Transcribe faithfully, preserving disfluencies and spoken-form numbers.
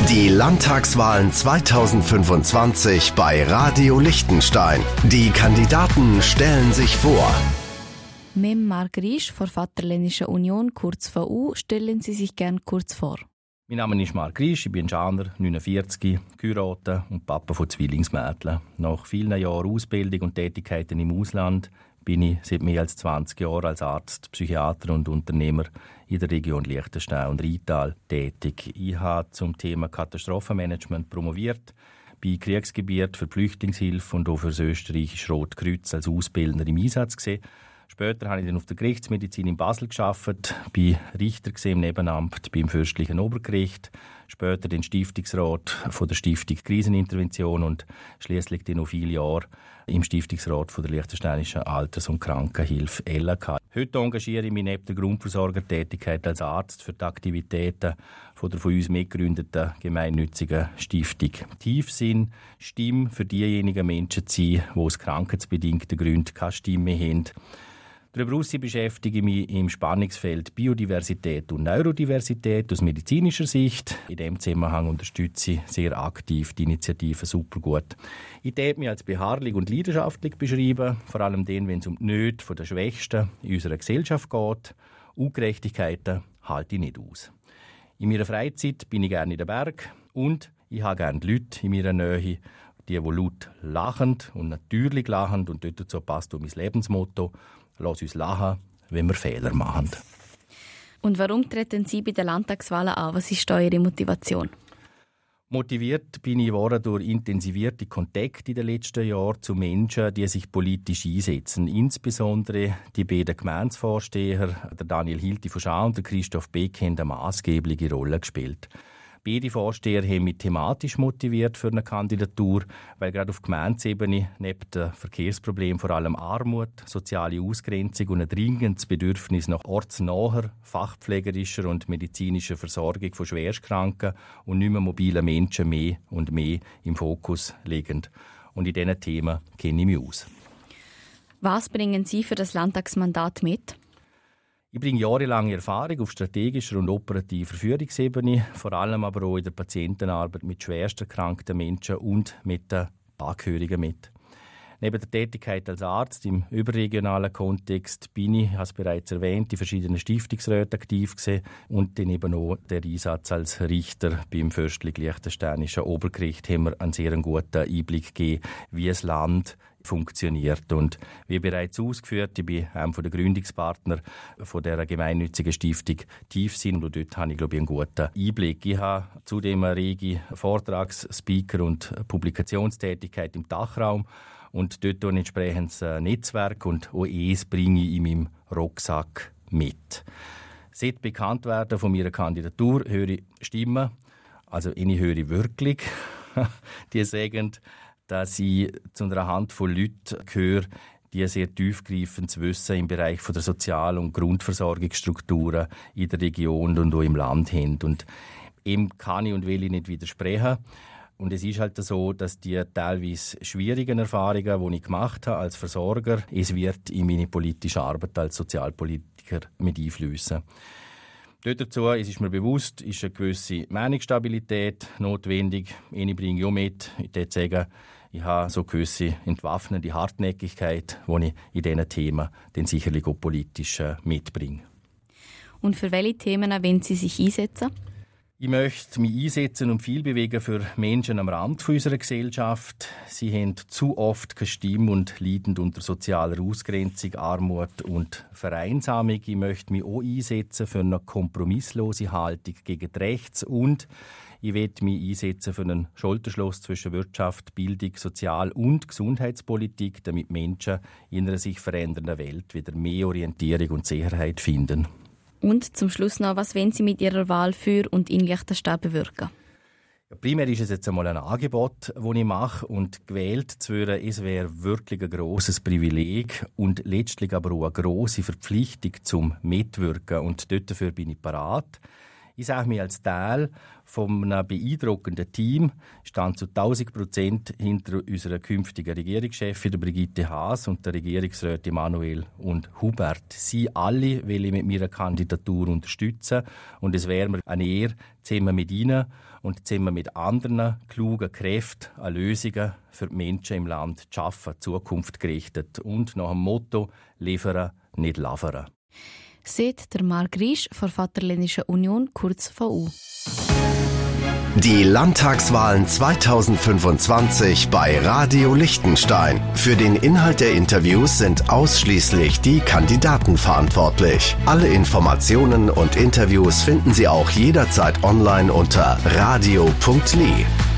Die Landtagswahlen zweitausendfünfundzwanzig bei Radio Liechtenstein. Die Kandidaten stellen sich vor. Mem Mark-Riesch von Vaterländischer Union, kurz V U, stellen Sie sich gern kurz vor. Mein Name ist Mark-Riesch, ich bin Schaner, neunundvierzig, geheiratet und Papa von Zwillingsmädchen. Nach vielen Jahren Ausbildung und Tätigkeiten im Ausland bin ich seit mehr als zwanzig Jahren als Arzt, Psychiater und Unternehmer in der Region Liechtenstein und Rheintal tätig. Ich habe zum Thema Katastrophenmanagement promoviert, bei Kriegsgebiet für Flüchtlingshilfe und auch für das österreichische Rote Kreuz als Ausbildner im Einsatz gesehen. Später habe ich dann auf der Gerichtsmedizin in Basel gearbeitet, bin Richter im Nebenamt beim Fürstlichen Obergericht, später den Stiftungsrat von der Stiftung Krisenintervention und schließlich dann noch viele Jahre im Stiftungsrat von der Liechtensteinischen Alters- und Krankenhilfe L A K. Heute engagiere ich mich neben der Grundversorgertätigkeit als Arzt für die Aktivitäten von der von uns mitgegründeten gemeinnützigen Stiftung Tiefsinn, Stimme für diejenigen Menschen zu sein, die aus krankheitsbedingten Gründen keine Stimme haben. Darüber hinaus beschäftige ich mich im Spannungsfeld Biodiversität und Neurodiversität aus medizinischer Sicht. In diesem Zusammenhang unterstütze ich sehr aktiv die Initiative Supergut. Ich würde mich als beharrlich und leidenschaftlich beschreiben, vor allem dann, wenn es um die Nöte der Schwächsten in unserer Gesellschaft geht. Ungerechtigkeiten halte ich nicht aus. In meiner Freizeit bin ich gerne in den Berg und ich habe gerne die Leute in meiner Nähe, die, die laut lachen und natürlich lachen. Und dazu passt auch mein Lebensmotto: Lass uns lachen, wenn wir Fehler machen. Und warum treten Sie bei den Landtagswahlen an? Was ist eure Motivation? Motiviert bin ich worden durch intensivierte Kontakte in den letzten Jahren zu Menschen, die sich politisch einsetzen. Insbesondere die beiden Gemeindevorsteher, der Daniel Hilti von Schau und der Christoph Beck, haben eine maßgebliche Rolle gespielt. Beide Vorsteher haben mich thematisch motiviert für eine Kandidatur, weil gerade auf Gemeindeebene neben dem Verkehrsproblem vor allem Armut, soziale Ausgrenzung und ein dringendes Bedürfnis nach ortsnaher, fachpflegerischer und medizinischer Versorgung von Schwerstkranken und nicht mehr mobilen Menschen mehr und mehr im Fokus liegen. Und in diesen Themen kenne ich mich aus. Was bringen Sie für das Landtagsmandat mit? Ich bringe jahrelange Erfahrung auf strategischer und operativer Führungsebene, vor allem aber auch in der Patientenarbeit mit schwerst erkrankten Menschen und mit den Angehörigen mit. Neben der Tätigkeit als Arzt im überregionalen Kontext bin ich, als bereits erwähnt, in verschiedenen Stiftungsräten aktiv gewesen und dann eben auch der Einsatz als Richter beim Fürstlich-Liechtensteinischen Obergericht haben wir einen sehr guten Einblick gegeben, wie das Land funktioniert. Und wie bereits ausgeführt, ich bin einer der Gründungspartner von der gemeinnützigen Stiftung Tiefsinn und dort habe ich, glaube ich, einen guten Einblick. Ich habe zudem eine rege Vortrags-, Speaker- und Publikationstätigkeit im Dachraum und dort ein entsprechendes Netzwerk und auch es bringe ich in meinem Rucksack mit. Seit Bekanntwerden von meiner Kandidatur höre ich Stimmen, also ich höre wirklich, die sagen, dass ich zu einer Handvoll Leuten gehöre, die sehr tiefgreifendes Wissen im Bereich der Sozial- und Grundversorgungsstrukturen in der Region und auch im Land haben. Und dem kann ich und will ich nicht widersprechen. Und es ist halt so, dass die teilweise schwierigen Erfahrungen, die ich gemacht habe als Versorger, es wird in meine politische Arbeit als Sozialpolitiker mit einfließen. Dort dazu, es ist mir bewusst, ist eine gewisse Meinungsstabilität notwendig. Ich bringe auch mit, ich würde sagen, ich habe so eine gewisse entwaffnende Hartnäckigkeit, die ich in diesen Themen dann sicherlich auch politisch mitbringe. Und für welche Themen wollen Sie sich einsetzen? Ich möchte mich einsetzen und viel bewegen für Menschen am Rand unserer Gesellschaft. Sie haben zu oft keine Stimme und leiden unter sozialer Ausgrenzung, Armut und Vereinsamung. Ich möchte mich auch einsetzen für eine kompromisslose Haltung gegen die Rechts- und ich möchte mich einsetzen für einen Schulterschluss zwischen Wirtschaft, Bildung, Sozial- und Gesundheitspolitik, damit Menschen in einer sich verändernden Welt wieder mehr Orientierung und Sicherheit finden. Und zum Schluss noch, was wollen Sie mit Ihrer Wahl für und in Liechtenstein bewirken? Ja, primär ist es jetzt einmal ein Angebot, das ich mache. Und gewählt zu werden, es wäre wirklich ein grosses Privileg und letztlich aber auch eine grosse Verpflichtung zum Mitwirken. Und dafür bin ich parat. Ich sage mir als Teil von einem beeindruckenden Team, stand zu tausend Prozent hinter unserer künftigen Regierungschefin, der Brigitte Haas, und der Regierungsräte Manuel und Hubert. Sie alle will ich mit meiner Kandidatur unterstützen und es wäre mir eine Ehre, zusammen mit ihnen und zusammen mit anderen klugen Kräften an Lösungen für die Menschen im Land zu schaffen, Zukunft gerichtet und nach dem Motto «Liefern, nicht lavern». Seht der Marc Riesch von Vaterländischen Union, kurz V U. Die Landtagswahlen zweitausendfünfundzwanzig bei Radio Liechtenstein. Für den Inhalt der Interviews sind ausschließlich die Kandidaten verantwortlich. Alle Informationen und Interviews finden Sie auch jederzeit online unter radio punkt li.